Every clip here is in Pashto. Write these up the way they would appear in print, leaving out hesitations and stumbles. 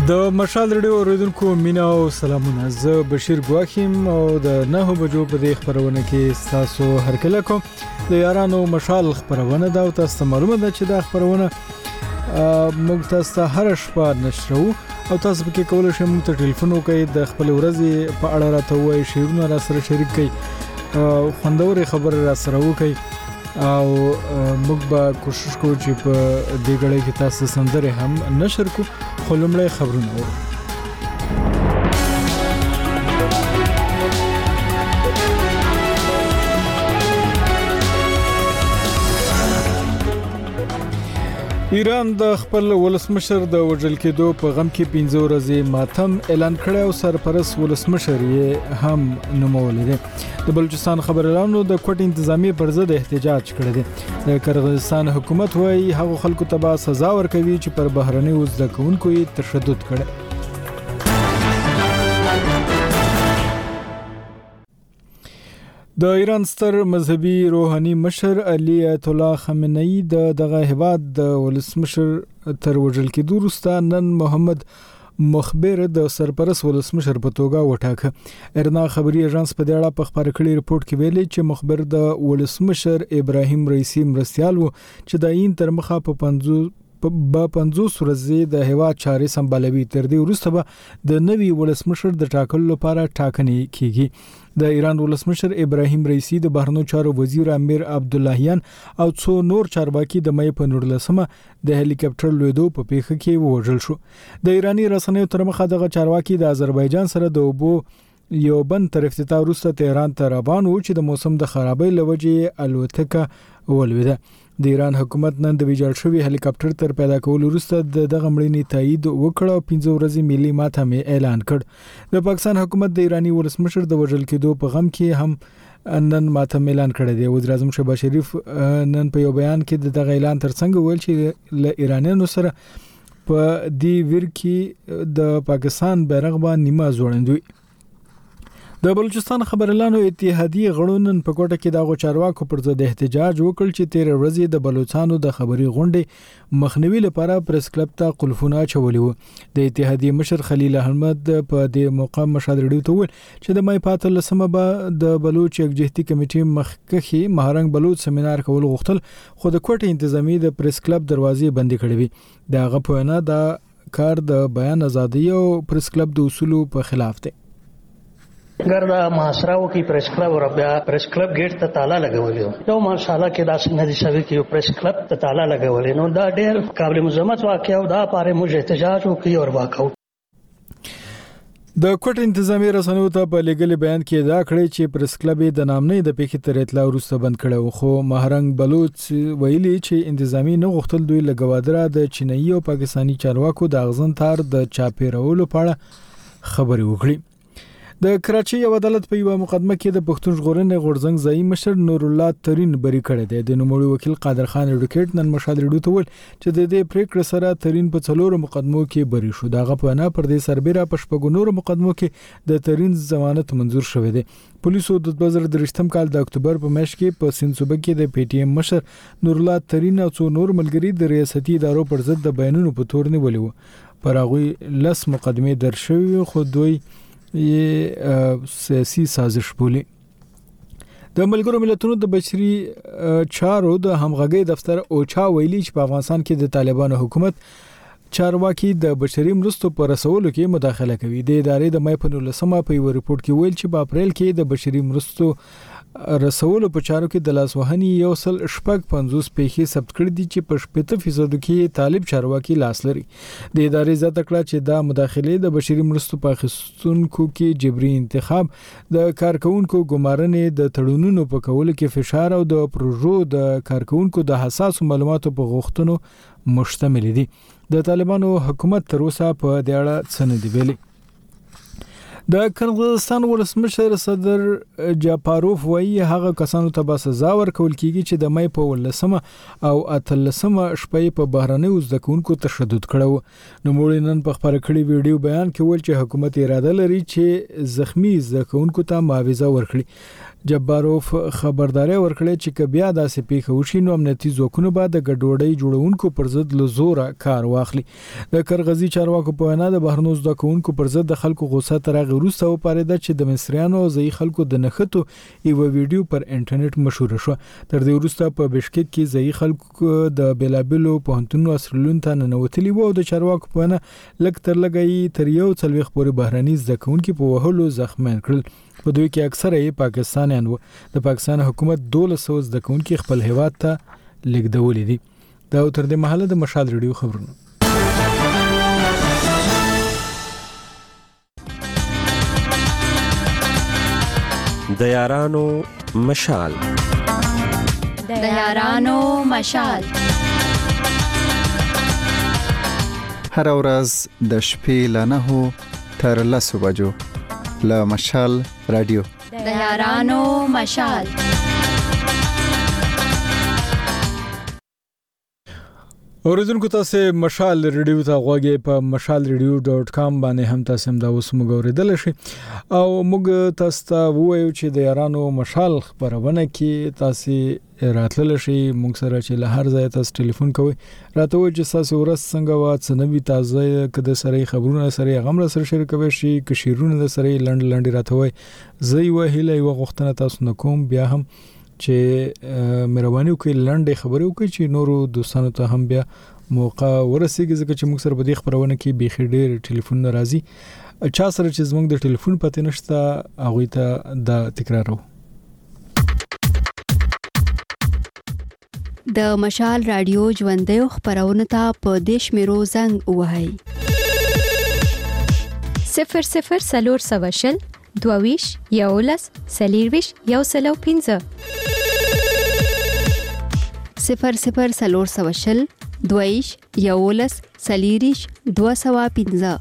د مشال رادیو اوریدونکو مینا او سلامونه. زه بشیر ګواخیم او د 9 بجو په دې خبرونه کې تاسو هرکله کوم. د یارانو مشال خبرونه دا او تاسو معلومه ده چې دا خبرونه موږ تاسو هر شپه نشرو او تاسو به کولای شئ موږ ته ټلیفون وکړئ د خپل ورځې په اړه راته وایي شیرونه را سره شریک کړئ خوندوري خبر را سره وکړئ او موږ به کوشش کوو چې په دې غړي کې تاسو سندره هم نشر کو خو لمړی خبرونه ایران د خپل ولسمشر د وژل کېدو په غم کې 15 ورځې ماتم اعلان کړی او سرپرست ولسمشر یې هم نومولې ده. د بلوچستان خبرلانو د کوټ انتظامی پر ضد احتجاج کړی دی. د قرغیزستان حکومت وايي هغه خلکو ته به سزا ورکوي چې پر بهرني وزده کوونکو یې تشدد کړي. د ایران ستر مذهبي روحاني مشر علي آیت الله خامنه‌ای دغه هیواد د ولسمشر تر وژل کېدو وروسته نن محمد مخبر د سرپرست ولسمشر په توګه وټاکه. ارنا خبري اژانس په دې اړه په خبري کړي رپورت کې ویلي چې مخبر د ولسمشر ابراهیم رئیسی مرستيال وو چې د عین تر مخه په 50 ورځې د هیواد چارې سمبالوي. تر دې وروسته به د نوي ولسمشر د ټاکلو لپاره ټاکنې کیږي. د ایران ولسمشر ابراهیم رئیسی د بهرنیو چارو وزیر امیر عبداللهیان او څو نور چارواکي د مې په 19مه د هلیکاپټر لویدو په پیښه کې وژل شو. د ایرانی رسنیو تر مخه دغه چارواکي د آذربایجان سره د اوبو یو بند تر افتتاح وروسته تهران ته روان وو چې د موسم د خرابۍ لوجې الوتکه ولویده. د ایران حکومت نن د ویجاړ شوی هلیکاپټر تر پیدا کولو وروسته دغه مړینې تایید وکړ او 15 ورځې ملي ماتم اعلان کړ. د پاکستان حکومت د ایرانی ولسمشر د وژل کېدو په غم کې هم نن ماتم اعلان کړی دی. وزیر اعظم شهباز شریف نن په یو بیان کې دغه اعلان ترڅنګ ویل چې له ایرانیانو سره په دې ویر کې د پاکستان بیرغ باندې نیمه ځوړندوي. د بلوچستان خبرلانو اتحادیه غړونن په کوټه کې د چارواکو پر ضد احتجاج وکړ چې 13 ورځې د بلوچستانو د خبري غونډې مخنیوي لپاره پریس کلب ته قلفونه چولي وو. د اتحادیه مشر خلیل احمد په دې موقع مشال رډیو ته ویل چې د مې پاتل لسمه به د بلوچ یکجهتي کمیټې مخکخي مهرنګ بلوچ سیمینار کول غوښتل خو د کوټه انتظامی د پریس کلب دروازې بندي کړې وي. دا غوښنه د کار د بیان ازادي او پریس کلب د اصولو په خلاف ده. ګردا محاصره وکي پریس کلب او بیا پریس کلب گیټ ته تالا لګولې نو ماشاءالله کې دا څنګه دي شوی کې پریس کلب ته تالا لګولې نو دا ډېر قابل مذمت واقعي او دا پاره موږ احتجاج وکي او واقعو. د کوټ انتظامی رسنیو ته په لګل بیان کې دا کړی چې پریس کلب د نامنې د پیښې تر اطلاع وروسته بند کړو خو مهرنګ بلوچ ویلي چې انتظامی نه غوښتل دوی لګوادره د چینایي او پاکستانی چارواکو د اغزن تار د چاپیرولو په اړه خبري وکړي. د کراچي یو عدالت په یو مقدمه کې د پښتون ژغورنې غورځنګ ځای مشر نور الله ترين بری کړی دی. د نوموړي وکیل قادر خان اډوکیټ نن مشال رډیو ته ول چې د دې پریکړه سره ترين په څلورو مقدمو کې بری شو. دغه په نه پر دې سربېره په شپږو نورو مقدمو کې د ترين ضمانت منزور شوې ده. پولیسو د 2023م کال د اکتوبر په میاشت کې په سند صوبه کې د پی ټی ایم مشر نور الله ترين او څو نور ملګری د ریاستي ادارو پر ضد د بیانونو په تور نیولې وو. پر هغه لس مقدمه درشوي خو دوی سیاسي سازش بولی. د ملګرو ملتونو د بشري چارو د همغږي دفتر اوچا ویلي چې په افغانستان کې د طالبانو حکومت چارواکي د بشري مرستو پر رسولو کې مداخله کوي. د ادارې د مې په 19مه په یو ریپورت کې ویل چې په اپریل کې د بشري مرستو رسولو په چارو کې د لاسوهنې یو سل شپږ 50 پیښې ثبت کړې دي چې په 80% کې طالب چارواکي لاس لري. د ادارې زیاته کړه چې دا مداخله د بشري مرستو په اخیستونکو کې جبري انتخاب د کارکونکو ګمارنې د تړونونو په کولو کې فشار او د پروژو د کارکونکو د حساس معلوماتو په غوښتنو مشتمل دي. د طالبانو حکومت تر اوسه په دې اړه څه نه دی ویلي. د قرغیزستان ولسمشر صدر جاپاروف وایي هغه کسانو ته به سزا ورکول کیږي چې د مې په 19مه او 18مه شپې په بهرني وزده کوونکو تشدد کړو. نو موږ نن په خبره کړي ویډیو بیان کې ویل چې حکومت اراده لري چې زخمی زده کوونکو ته معاوضه ورکړي. جباروف خبرداري ورکړې چې که بیا داسې پیښه وشي نو امنیتي ځواکونه به د ګډوډۍ جوړونکو پر ضد له زوره کار واخلي. د کرغزي چارواکو په وینا د بهرنیو زده کوونکو پر ضد د خلکو غوسه تر هغه وروسته وپارېده چې د مصریانو او ځایي خلکو د نښتو یو ویډیو پر انټرنیټ مشهور شو. تر دې وروسته په بشکک کې ځایي خلکو د بلابلو پوهنتونونو اصلون ته ننوتلي وو او د چارواکو په وینا لږ تر لږه تر یو څلوېښت پورې بهرني زده کوونکي په وهلو زخمیان کړل. په دوی کې اکثره یې پاکستانیان وو. د پاکستان حکومت 1200 زده کوونکي خپل هیواد ته لیږدولي دي. دا تر دې مهاله د مشال ریډیو خبرونه. د یارانو مشال هر ورځ د شپې له 9 تر 10 بجو له مشال رادیو د یارانو مشال. اوریدونکو تاسو مشال ریډیو ته غوږی په mashalradio.com باندې هم تاسو هم دا اوس موږ اوریدل شي او موږ تاسو ته وایو چې د یارانو مشال خبرونه کې تاسو راتلل شي. موږ سره چې له هر ځای تاسو ټلیفون کوئ راته وایي چې تاسو ورځ څنګه واڅنوي تازه کده سره خبرونه سره غمره سره شریکوي شي که شیرونه سره لند راته وایي زه یو هیله یو غوښتنه تاسو نکوم بیا هم چې مهرباني وکړئ لنډه خبرې وکړئ چې نورو دوستانو ته هم بیا موقع ورسیږي ځکه چې موږ سره په دې خبرونه کې بيخي ډېر ټلیفون راځي. چا سره چې زموږ د ټلیفون پته نشته هغه ته دا تکرارو. د مشال رادیو ژوندۍ خبرونه ته په دیش میرو زنګ وهاي 00 سواشل دوویش یولس سلیرویش یوسلو 15 00 سواشل دوویش یولس سلیریش 215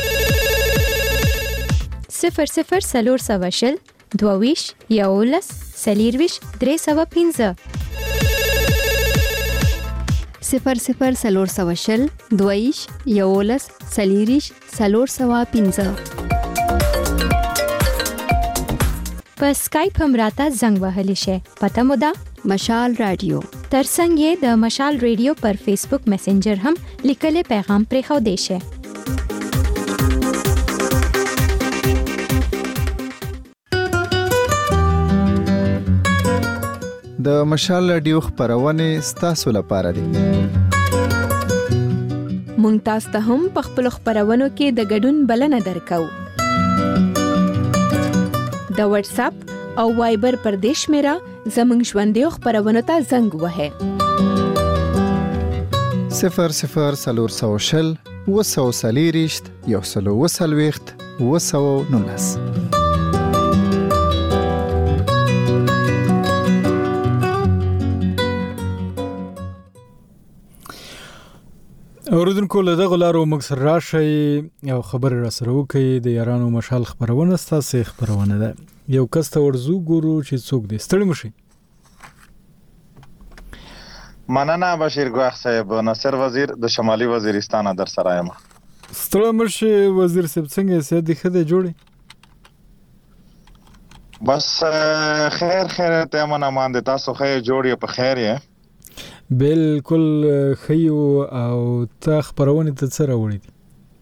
00 سواشل دوویش یولس سلیرویش 315 00 سواشل دوویش یولس سلیریش 315 په سکایپ هم راته زنګ وهلی شي. پته مو ده مشال رادیو. ترڅنګ یې د مشال رادیو پر فیسبوک میسنجر هم لیکلي پیغام پرې خو دی شي. د مشال رادیو خبرونه ستاسو لپاره دي. مونږ تاسو ته هم په خپل خبرونو کې د ګډون بلنه درکو. د واتس اپ او وایبر پر دیش میرا زمنګ ژوندۍ خبرونه ته زنګ وهه 00 وسو سلیریشت یوسلو وسلويخت وسو نونس. اوریدونکو له دغه لارو مکسر راشي او خبر را سره وکي د یارانو مشال خبرونه ستاسو خبرونه ده. یو کس ته ورزو ګورو چې څوک دي. ستړي مشي. مننه بشیر ګواخ صاحب، ناصر وزیر د شمالي وزیرستان در سره یم. ستړي مشي وزیر صاحب څنګه سې د خده جوړي؟ بس خیر ته منه مان د تاسو خیر جوړي په خیر یې. بالکل خیو او تا خبرونه ته سره وړي دي.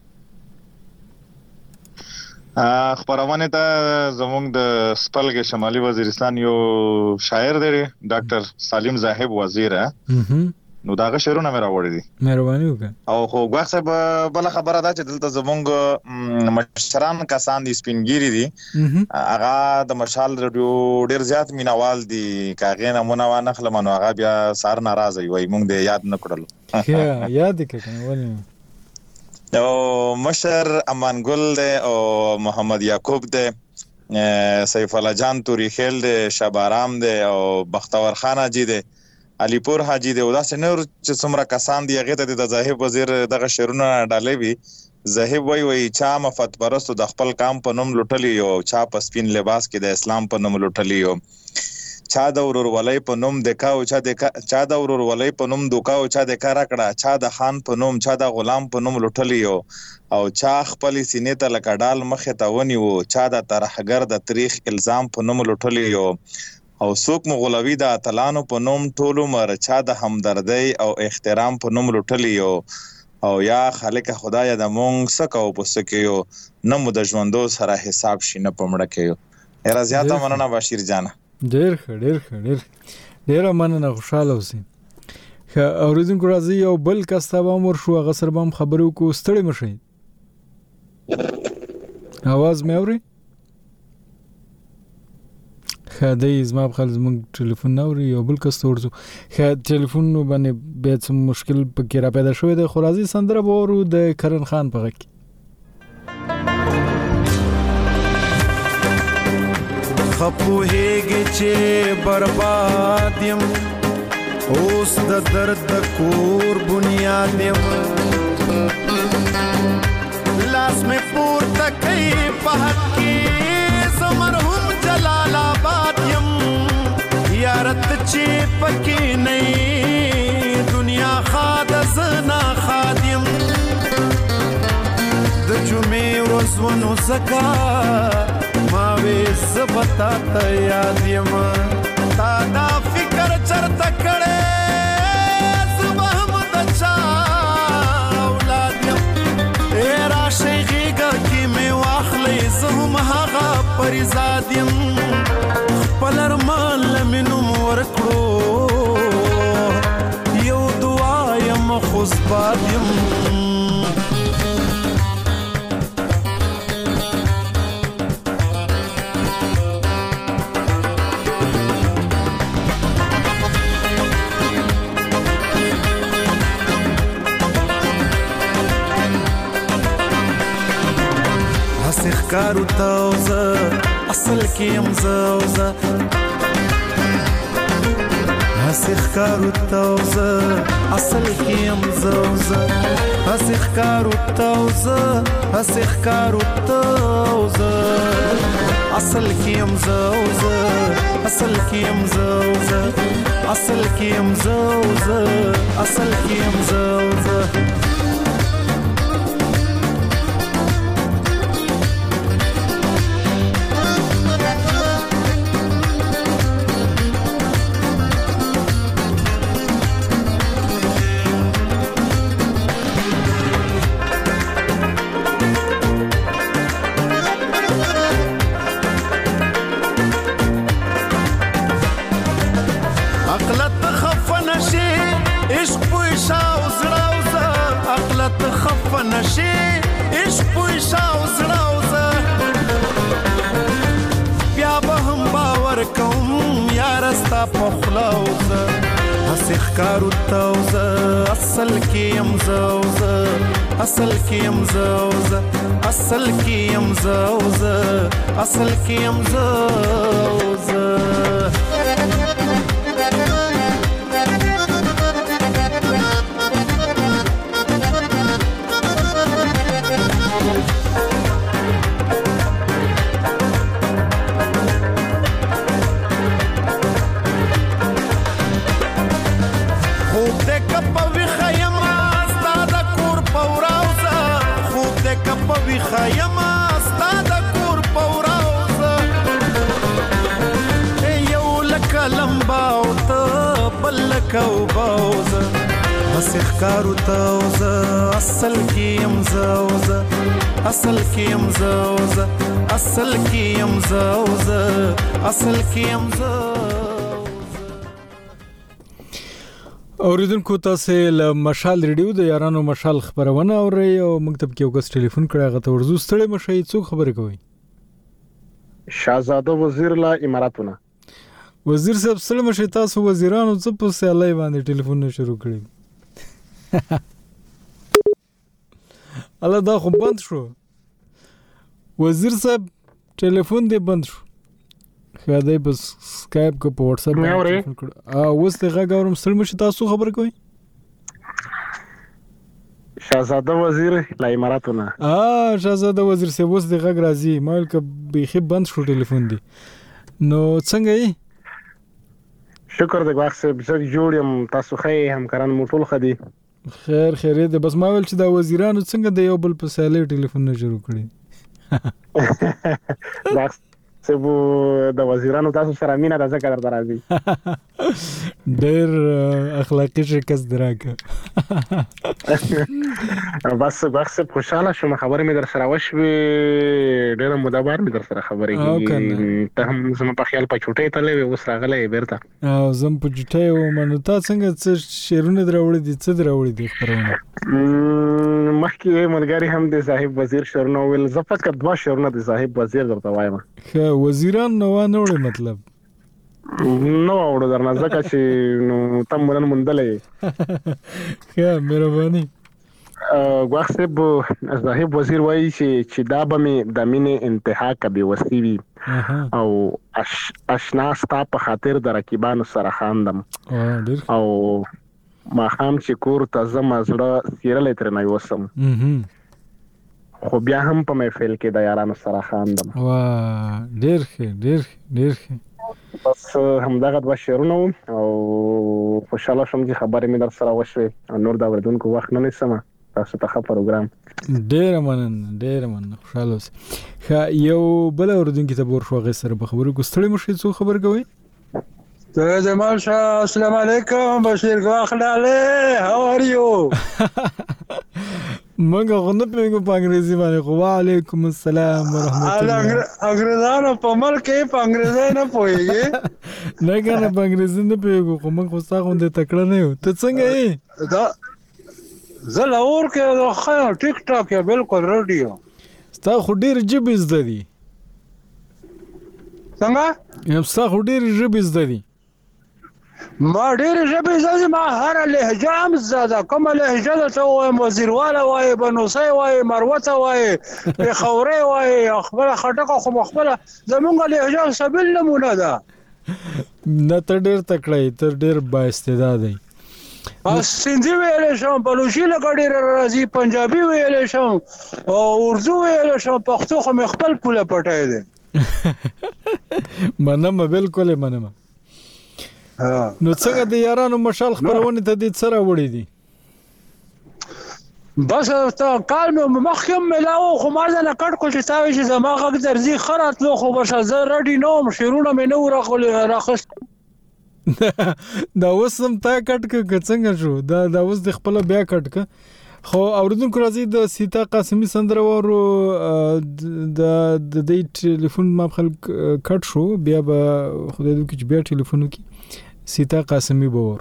خبرونه ته زموږ د سپلګ شمالي وزیرستان یو شاعر دی ډاکټر سالم زاهب وزیر نو داغه شعرونه مې راوړي دي. مهرباني وکړه. او خو ګواخ صاحب بل خبره ده چې دلته زموږ مشران کسان دي سپینګيري دي هغه د مشال رادیو ډیر زیات مینوال دي کاغې نمونه وانه خلمنو هغه بیا سار ناراضي وای مونږ دې یاد نه کړل. یا یاد کړم ونه او مشر امان ګل دی او محمد یعقوب دی سیف الله جان توری خیل دی شبارام دی او بختور خان حاجی دی علی پور حاجی دی او داسې نور چې څومره کسان دی هغه ته د زاهب وزیر دغه شعرونه ډالې وی زاهب وای چا مفت پرستو د خپل کام په نوم لټلی او چا په سپین لباس کې د اسلام په نوم لټلی او چا د ورورولۍ په نوم دکاو چا د ورورولۍ په نوم دوکاو چا د کار کړه چا د خان په نوم چا د غلام په نوم لټلیو او چا خپل سینې ته لکه ډال مخه ته ونیو چا د ترحګر د تاریخ الزام په نوم لټلیو او څوک مغولوي د اتلانو په نوم ټولو مر چا د همدردۍ او احترام په نوم لټلیو او یا خالق خدای د مونږ سکو پسکیو نمو د ژوندو سره حساب شینه پمړه کيو اره زیاته مننه بشیر جان ډیر مننه خوشاله اوسئ اوریدونکو راځي یو بل کستا به مور شو غسر بم خبرو کو ستړي مشي आवाज مې اوري خدای زما په خل زموږ ټلیفون اوري یو بل کس ورته ټلیفون باندې به څه مشکل پکې را پیدا شوی د خرازي سندره به ورو د کرن خان په غږ خپوهېږي چې برباد یم اوس د درد د کور بنیاد یم لاس مې پورته کوي په حق کې زه مرحوم جلال آباد یم یارت چې پکې نه دنیا خاد زنا خادم د جمعې ورځونو زکا ما وې زبتا ته یاد یم تا دا فکر چرته کړې زه هم د چا اولاد یم راشي غېږه کې مې واخلې زه هم هغه پریزاد یم خپل ارمان مې نوم ورکړو یو دعا یم خوشباد یم کارو تاوزه اصل کیم زوزه هسخ کارو تاوزه اصل کیم زوزه هسخ کارو تاوزه هسخ کارو تاوزه اصل کیم زوزه اصل کیم زوزه اصل کیم زوزه اصل کیم زوزه کارو تاوزه اصل کیم زوزه اصل کیم زوزه اصل کیم زوزه اصل کیم زوزه هسخ کارو تاوزه اصل کیم زوزه اصل کیم زوزه اصل کیم زوزه اصل کیم زوزه اوریدونکو تاسو له مشال ریډیو د یارانو مشال خبرونه اورئ او مکتب کې وګس ټلیفون کړه غته ورزو ستړي مشي څوک خبرې کوي شاهزاده وزیر لا اماراتونه وزیر صاحب سلام شه تاسو وزیرانو څه په سیالي باندې ټلیفون شروع کړی الله دا خو بند شو وزیر صاحب ټلیفون دې بند شو خدای بس سکایپ کو په واتس اپ باندې کړ اوس ته غاګورم سلام شه تاسو خبر کوي شاهزاده وزیر لا اماراتونه شاهزاده وزیر صاحب اوس د غاګ راځي مال ک بيخي بند شو ټلیفون دی نو څنګه یې شکر دې واخ صاحب زه جوړ یم تاسو خې همکاران مو ټول خدي خیر دې بس ما ول چې دا وزیرانو څنګه د یو بل په سیالي ټلیفون نه شروع کړي واخ صاحب د وزیرانو تاسو سره مینه د ذکر درازي ډېر اخلاقی شکست دراکه بس واخ صاحب خوشاله شوم خبرې مې در سره وشوي ډېر مدبر مې در سره خبرې کیږي ته هم زما په خیال په چوټې تلې اوس راغلې بیرته او زم په چوټې و منو تا څنګه څه شیرونه دراوړې دي څه دراوړې دي خبرونه مخکې ملګری هم د صاحب وزیر شورنو ول زفت کړ دوا شورنو د صاحب وزیر درته وایم وزیران نو وړي مطلب نو اورو درنه ځکه چې نو تم مونږ مندلې مهرباني واخ صاحب صاحب وزیر وایي چې دا به مې د مینې انتها کبي وسیوي او آشنا ستا په خاطر د رقیبانو سره خاندم او ما هم چې کور ته زما زړه سیرلې تر نه وسم خو بیا هم په محفل کې د یارانو سره خاندم ډېر ښه بس همدغه دوه شعرونه او خوشاله شوم چې خبرې مې در سره وشوې نور دا اوریدونکو وخت نه نیسم تاسو ته ښه پروګرام ډېر مننه خوشاله اوسئ یو بل اوریدونکي ته ورشو هغې سره په خبرو کې ستړی مو شئ څو خبر کوئ جمال شاه السلام علیکم بشیر ګواخلاله هاو ار یو منګه غوڼه په انګریزي باندې خو وعلیکم السلام ورحمت الله انګریزانو په ملک کې په انګریزي نه پوهیږي نه کنه په انګریزي نه پوهیږو خو موږ خو تاسو غوندې تکړه نه یو ته څنګه یې دا زلاور کې خو ټیک ټاک یا بالکل رادیو ستا خو ډېر جبې زده دي څنګه ستا خو ډېر جبې زده دي ما ډېر ژبې زده ما هر لهجه هم زده کومه لهجه درته ووایم وزیرواله وایې بنوسۍ وایې مروته وایې پېښورۍ وایې خپله خټکه خو خپله زمونږ لهجه سبیل نمونه ده نه ته ډېر تکړه یې ته ډېر بااستعداده یې سندھی ویلی شم بلوچي لکه ډېره راځي پنجابي ویلی شم او اردو ویلی شم پښتو خو مې خپل پوله پټی دی منمه بالکل منمه نو څنګه د یارانو مشال خبرونه ته دې څه راوړي دي بس تا کال مې مخکې ملاو خو ما نه کټ کو چې تاوي چې زما غږ درځي خرات لو خو بشه زه رډي نوم شیرونه مې نو راخست دا وسم تا کټ ک څنګه شو دا وس د خپل بیا کټ ک خو اوریدونکو راځي د سیتا قاسمی سندره ورو د دې ټلیفون ما خلک کټ شو بیا به خدای دې چې بیا ټلیفون وکي سیتا قاسمی باور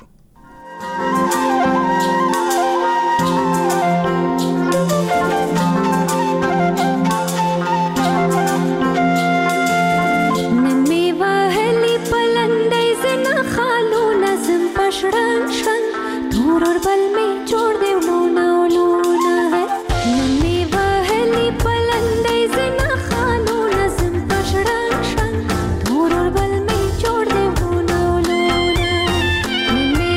Name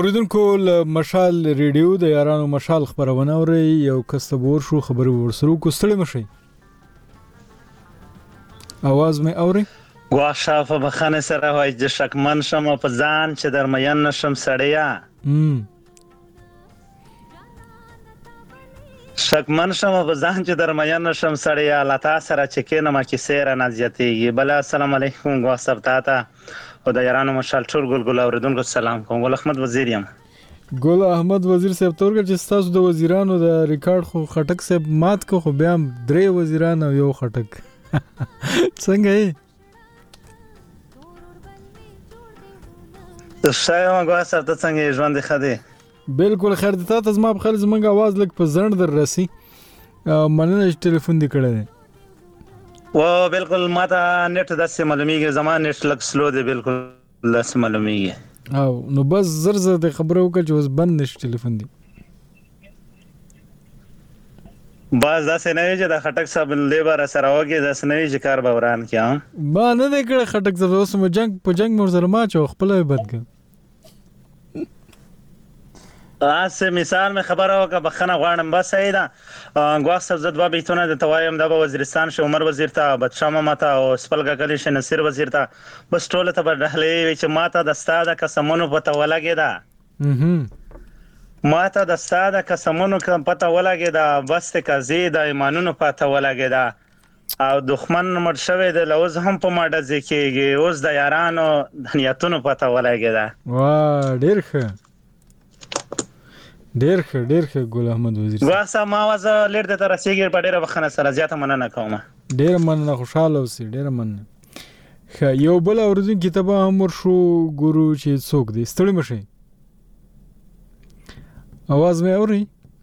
اوریدونکو مشال ریډیو د یارانو مشال خبرونه اوري یو کسبور شو خبرو ورسرو کو ستړي مشي आवाज مې اوري واښه په بخانه سره وای د شکمن شم په ځان چې درمین نشم سړیا شکمن شم په ځان چې درمین نشم سړیا لتا سره چې کینه ما کې سیر نه زیاتېږي بل السلام علیکم واسب تاته او د یارانو مشال ټول ګل اوریدونکو سلام کوم ګل احمد وزیر یم ګل احمد وزیر صاحب تورګه چې تاسو د وزیرانو د ریکارډ خو خټک صاحب مات کو خو بیا 3 وزیران او یو خټک څنګه یې شای ما ګواسه ته څنګه ژوند خدي بالکل خیر د تاسو زما په خل زمنګ आवाज لګ په زړه در رسی مننه چې ټلیفون دی کړی و بالکل ماته نت داسې معلومیږي زما نت لګ سلو دی بالکل داسې معلومیږي او نو بس زر د خبرو وکړ چې اوس بند نش ټلیفون دی باز داسې نه چې د خټک صاحب لیبر سره وګي داسې نه چې کار باوران کیا با نه د کړه خټک صاحب اوس مو جنگ په جنگ مور سره ما چو خپل بدګ اسه مثال مې خبره وکړه بخنه غواړم بس ایدا غواړم زد با بیتونه د توایم د وزیرستان شه عمر وزیر ته بدشاه ماته او سپلګه کلی شه نصیر وزیر ته بس ټوله ته بدلې چې ماته د استاد قسمونو پته ولګیدا ماته د استاد قسمونو پته ولګیدا بس ته قضې د ایمانونو پته ولګیدا او دښمن مړ شوی د لوز هم په ماډه ځکیږي اوس د یارانو نیتونو پته ولګیدا وا ډیر ښه ګل احمد وزیر واسه ما وځه لړ د تر رسیږي په ډیره بخنه سره زیاته مننه کوم ډیر مننه خوشاله اوسې ډیر مننه یو بل اوردون کتابه امر شو ګورو چې څوک دی ستړي مشي आवाज مې اوري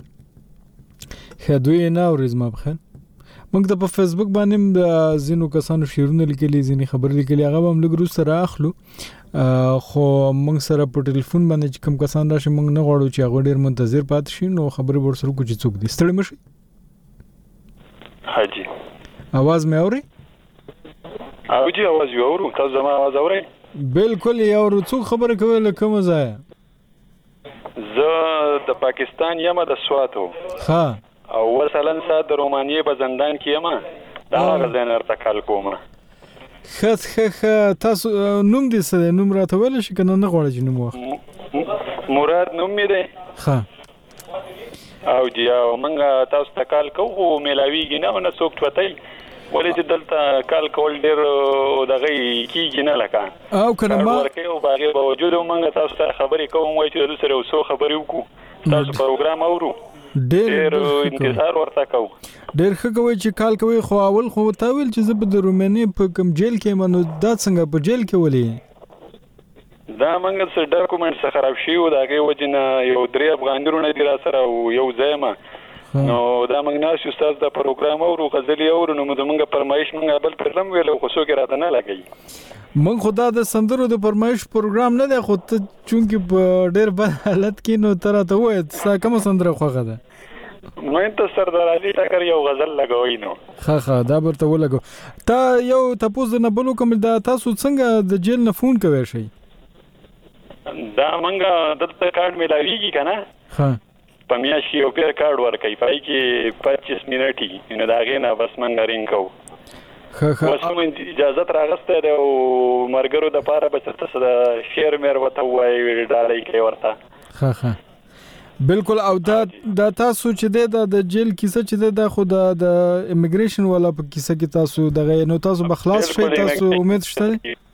خدوی نه اوري زما په خیر موږ د په فیسبوک باندې د زینو کسانو شیرونه لیکلي زینی خبر لیکلي هغه هم لګرو سره اخلو خو موږ سره په ټلیفون باندې کوم کسان راشي موږ نه غواړو چې هغه ډیر منتظر پات شي نو خبرې ورسره کو چې څوک دي ستړي مشي حاجی आवाज مې اوري او جی आवाज یو اورو تاسو زما आवाज اورئ بالکل یو ورو څوک خبره کوي لکه مزه زه د پاکستان یم د سواتو ها او مثلا سات د رومانیې په زندان کې یم دا غزن ارتکال کوم خخ تاسو نوم دې څه نوم راته ویل شي کنه نه غواړی نوم واخ مراد نوم می دی ها او جی او منګه تاسو تکال کوو ملاویږي نه څوک توتای ولې چې دلته کال کول ډیر دغه کیږي نه لکه او کنه ما ورکه او باغې باوجود منګه تاسو سره خبرې کوم وای چې سره وسو خبرې وکړو تاسو پروګرام اورو ډیر انتظار ورته کوو ډیر ښه کوي چې کال کوي خو اول خو تاویل چې زه په روماني په کوم جیل کې منو دا څنګه په جیل کې ولې دا منګه څه ډاکومېنټ څخه خراب شي او داګه وجنه یو درې افغانډرونه دی را سره یو ځایما نو دا موږ ناس استاد د پروګرام او غزلی او نو موږ پرمایش موږ بل پرلم ویلو خو څوک راته نه لګي موږ خدا د سندرو د پرمایش پروګرام نه دی خو ته چونکی په ډېر بد حالت کې نو تر ته وای څه کوم سندره خوغه ده مې ته سردار علي ټکر یو غزل لګوي نو ها دا برته ولګو تا یو تاسو نه بلو کوم دا تاسو څنګه د جیل نه فون کوي شي دا موږ دلته کارت ملاویږي کنه ها پمیاشي او پیر کارت ورکای پای کې 25 منټي نو دا غینه بس من غرین کو اوس مې اجازه راغسته د مرګرو د پاره بچته سره شیر مېر وته وای ډالۍ کې ورته ها بالکل او دا تاسو چې د جیل کیسه چې د خو د امیګریشن والا په کیسه کې تاسو دغه نو تاسو بخلاص شئ تاسو امید شته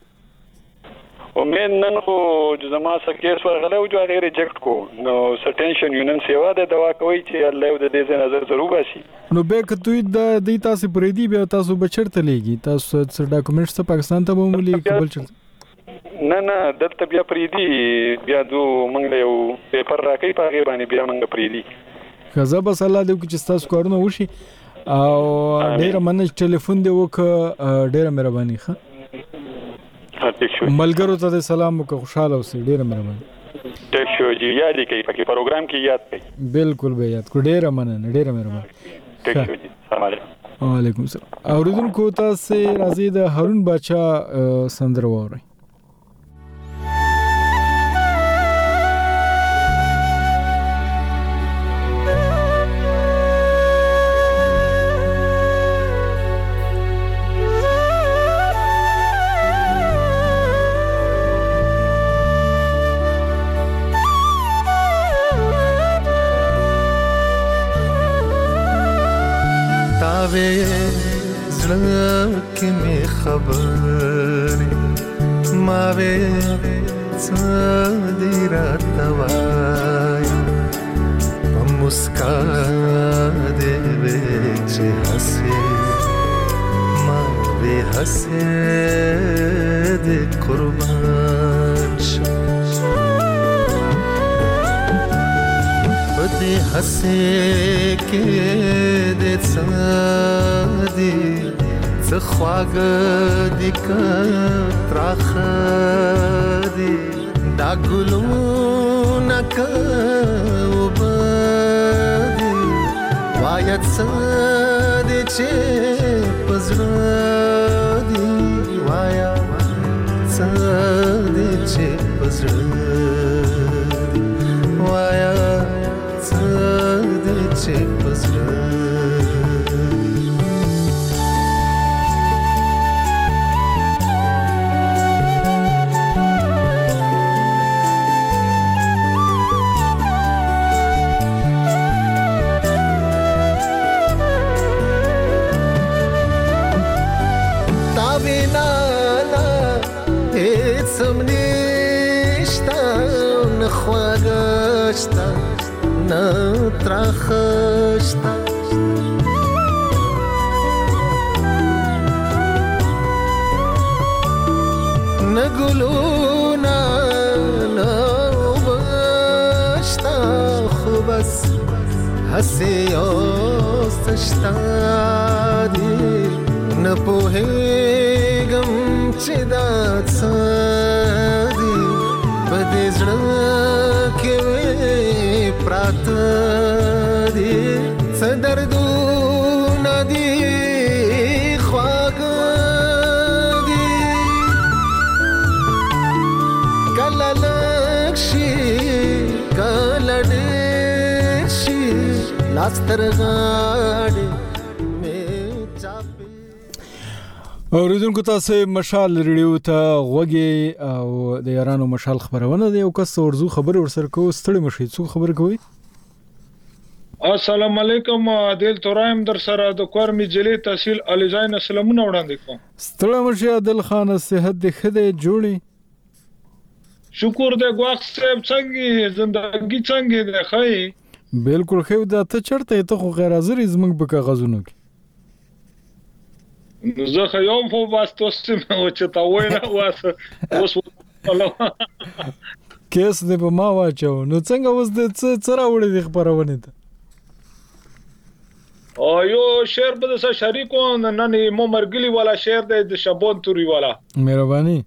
امید نن خو جزما سکیس ورغله او جو غیر ریجکټ کو نو سټنشن یونن سیوا د دوا کوي چې الله د دې نظر ضرور باسي نو به کتوې د تاسو پرې دی بیا تاسو بچرته لګي تاسو څه ډاکومېنټس ته پاکستان ته ومولي قبول چل نه دلته بیا پرې دی بیا دو موږ یو پیپر راکې پاګې باندې بیا موږ پرې دی خزه بس الله دې چې تاسو کارونه وشي او ډېر مننه ټلیفون دی وک ډېر مهرباني ښه ملګرو ته سلام وکړه خوشاله اوسئ ډېر مهرباني ټیک شو جی یاد کړئ په پروګرام کې یاد کړئ بالکل به یاد کړئ ډېر مننه ډېر مهرباني ټیک شو جی السلام علیکم وعلیکم السلام اوریدونکو تاسو راځي د هارون باچا سندره ووري وې زړه کې مې خبرې ما وې څه دې راته وایه په مسکا دې وې چې هسې ما وې هسې دې قربان شم دې هسې کې دې څه دي څه خواږه دي که تراخه دي دا ګلونه که اوبه دي وایه څه دې چې په زړه دي وایه څه دې چې په زړه دي وایه چې پزړه تا وینا هیڅ هم نشته نه خواږه شته نه تراخشتا نه ګلونا نه وبشتا خو بس هسې اوستشتا دی نه پوهېږم چې دا څه دي په دې زړه کې پراته دي څه دردونه دي خواږه دي کله لږ شي کله ډېر شي لاس تر غاړې اوریدونکو تاسو مشال ریډیو ته غوږی او د یارانو مشال خبرونه دی او کس ورزو خبر ورسره کو ستړي مشي څو خبر کوي السلام علیکم عادل تورایم در سره د کورمی جلی تحصیل الیزاین سلامونه وړاندې کوم ستړي مشي عادل خان صحت د خده جوړي شکر د غواخ صاحب څنګه زندګي څنګه ده خای بالکل خو دا ته چرته ته خو غیر حاضر زمنګ په کاغذونو کې زه خیام خو واسطه سم او چې تا وینا واسه اوس کیس دې په ما واچو نو څنګه اوس د څه راوړې د خبرونه ته او یو شعر به سره شریکو نن مو مرګلی والا شعر د شبون توري والا مهرباني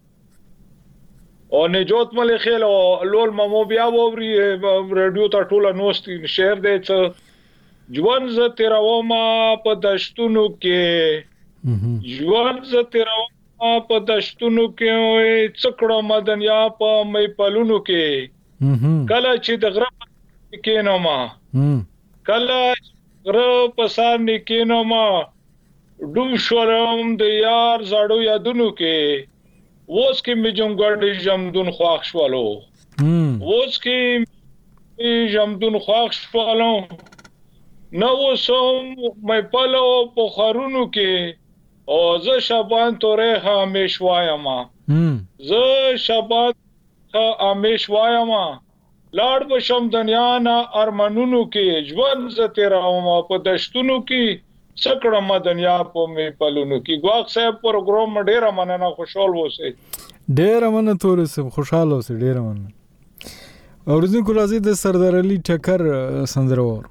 او نجات ملي خیل او لول مو بیا ووري رادیو ته ټوله نوستي شعر دې څه ژوند ز تیراوما په دشتونو کې ژوند ز تیراوما په دشتونو کې څکړه مدنیا په مې پلونو کې کله چې د غرب کې نو ما کله غرب پسار کې نو ما ډوب شورم د یار زړو یادونو کې ووس کې مې جمګړې جمدون خواښ شوالو ووس کې جمدون خواښ شوالو نو سوم مې پلو په خرونو کې او زه شبان تورې همیش وایم زه شبان همیش وایم لاړ بشم دنیا نه ارمنونو کې ژوند ز تیراوم په دشتونو کې سکړه مدنیا په مې پلونو کې غواخ صاحب پروګرام ډېر مننه خوشحال ووسئ ډېر مننه تور سه خوشاله اوسئ ډېر مننه اوریدونکو راځي د سردار علي ټکر سندرور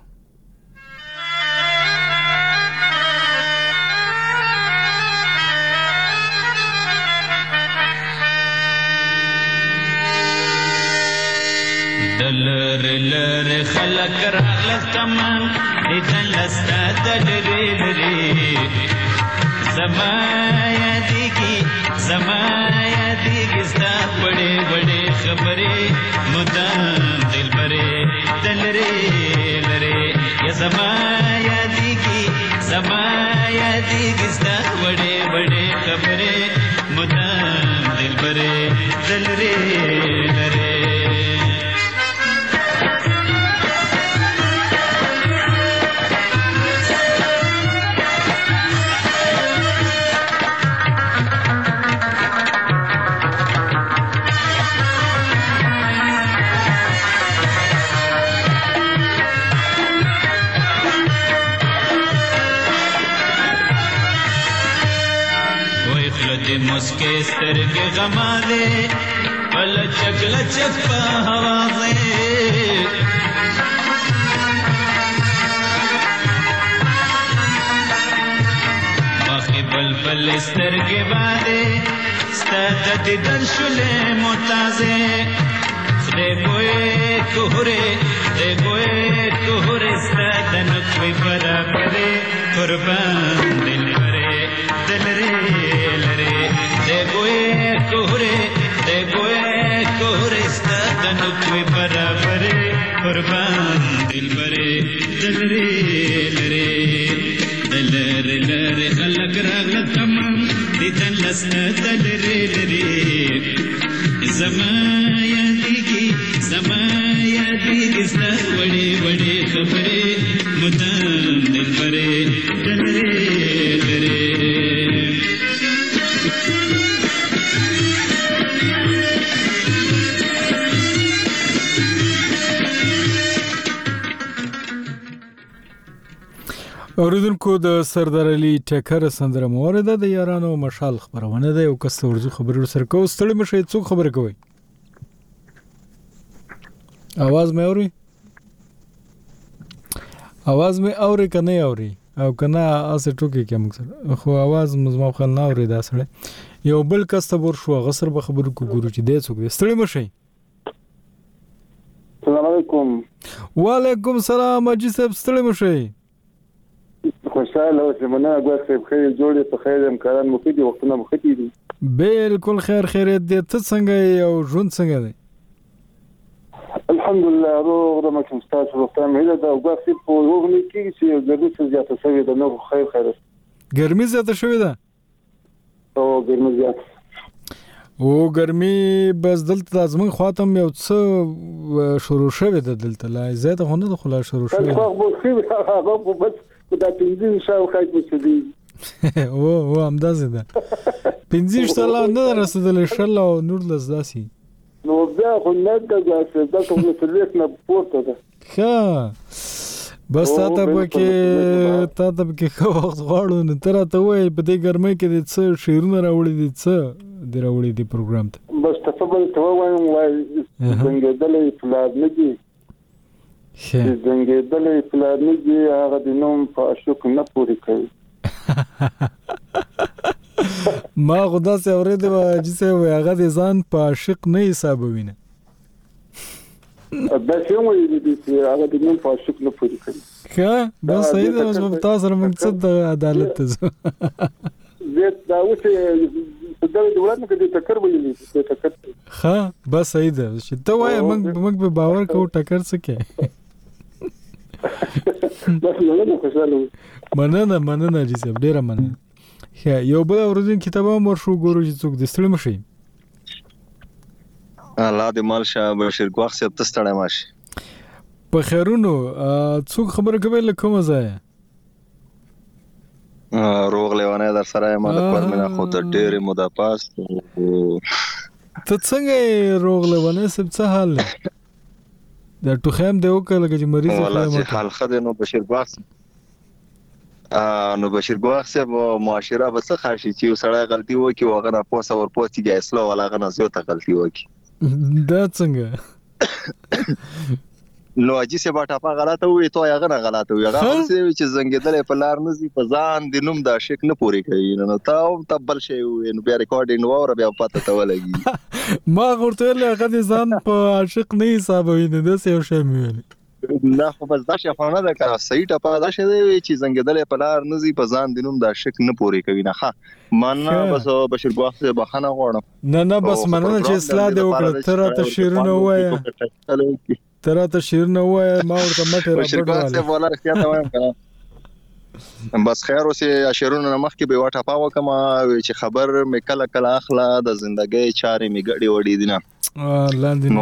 دلر لر خلق راغلس کمان ایتن لستا دلری لری زمایا دیگی ستا بڑے بڑے خبرے مدام دل برے دلرے لرے یا زمایا دیگی ستا بڑے بڑے خبرے مدام دل برے دلرے لرے اوخکې سترګې غمالې لچک لچک په هوازې مخې بلبل سترګې باندې ستا د دیدن شولې متازې خدای کوهرې ستا د نقوې برابرې قربان دلبرې دلرې لرې خدای کوهرې ستا د نقوې برابرې قربان دلبرې دلرې لرې دلرې لرې خلک راغله تمام دیدن لستا دلرې لرې زما یادېږي ستا وړې وړې خبرې مدام دلبرې دلرې لرې اوریدونکو د سردار علي ټکر سندره مورده د یارانو مشال خبرونه ده او کس ورزو خبرو سره کو ستړي مشه څوک خبر کوي आवाज مې اوري کنه اوري او کنه اسه ټوکی کوم سره خو आवाज مزما خل نه اوري دا سره یو بل کس ته ورشو غسر به خبرو کو ګورو چې دې څوک دې ستړي مشه السلام علیکم وعلیکم السلام اجي صاحب ستړي مشه خوشاله اوسه مننه غواړم خیر جوړې په خیر امکان مفیدي وختونه مخکې دي بالکل خیر دې ته څنګه یو ژوند څنګه دی الحمدلله روغ د مکم ستاسو روغتیا مې ده او غواړم په وګړي کې چې ګرمي څه زیاته شوې ده نو خیر ګرمي زیاته شوې ده او ګرمي زیاته او ګرمي بس دلته لازم خاطم یو څه شروع شوه ده دلته لا زیاته خو نه خلا شروع شوه هغه بس دا پنځه شاو خایته دي او همداسې ده 15 ساله نه رسیدل انشاءالله نور لزداسي نو بیا خو نه دا څه څه تلويت نه پورته ده ښه بس تاسو به کې خو وخت غواړو نه تر ته وای په دې ګرمۍ کې د څه شیرونه راوړي دي څه دراوړي دي پروګرام ته بس تاسو به ته وایم وای څنګه دلې فلاد نه دي څنګه دلې فلاد نه دي هغه د نوم په اشوک نه پوری کوي ما خدا سه اورېده چې څه وای هغه د ځان په عاشق نه حسابوینه دا څنګه دي چې هغه د نوم په عاشق نه پوری کوي ښه بس صحیح ده اوس په تاسو سره موږ څه د عدالت ته زه دا اوس د ولادت کې د ټکر ویلې د ټکر ښه بس صحیح ده چې ته وای موږ به باور کوو ټکر څه کې مننه جی صاحب ډیره مننه یو بل ورځین کتابه مور شو ګورو چې څوک د ستړي مشي الله دې مال شاه بشیر ګواخ صاحب تستړی ماشي په خیرونو څوک خبره کوي لکه کومه ځای روغ لیوانه در سره ما د کورمنه خو ته ډېر موده پاس ته څنګه روغ لیوانه سب څه حال دی دا ټوخم دی او کله چې مریض والله چې حال خده نو بشیر ګواخ صاحب معاشره به څه خاشي چې سړی غلطي وکي او هغه نه پوسه ور پوتيږي اصله ولا هغه نه زیاته غلطي وکي دا څنګه نو اجي سه باټه په غلطه وي ته هغه نه غلطه وي هغه چې زنګیدل په لار نزي په ځان د نوم د عاشق نه پوری کوي نو تاسو تبل شي نو بیا ریکارډینګ وره بیا پته ته ولګي ما ورته هغه ځان په عاشق نه حسابوي نه د څه شي مې نه خو بس دا شي افغانه ده که صحیح ټپه دا شي چې زنګیدل په لار نزي په ځان د نوم د عاشق نه پوری کوي نه ښه مننه بس بشیر ګواخ صاحب بخنه غواړم نه بس مننه چې اصلاح دی وکړه تر ته شیرونه وای تراته شیرونه وای ما ورته مټه بشیر ګواخ صاحب ولا اختیار ته وایم کنه بس خیر اوسه اشرونه مخ کې به واټه پاو کما چې خبر مې کله اخلا د ژوندۍ چارې می غړي وړي دي نه نو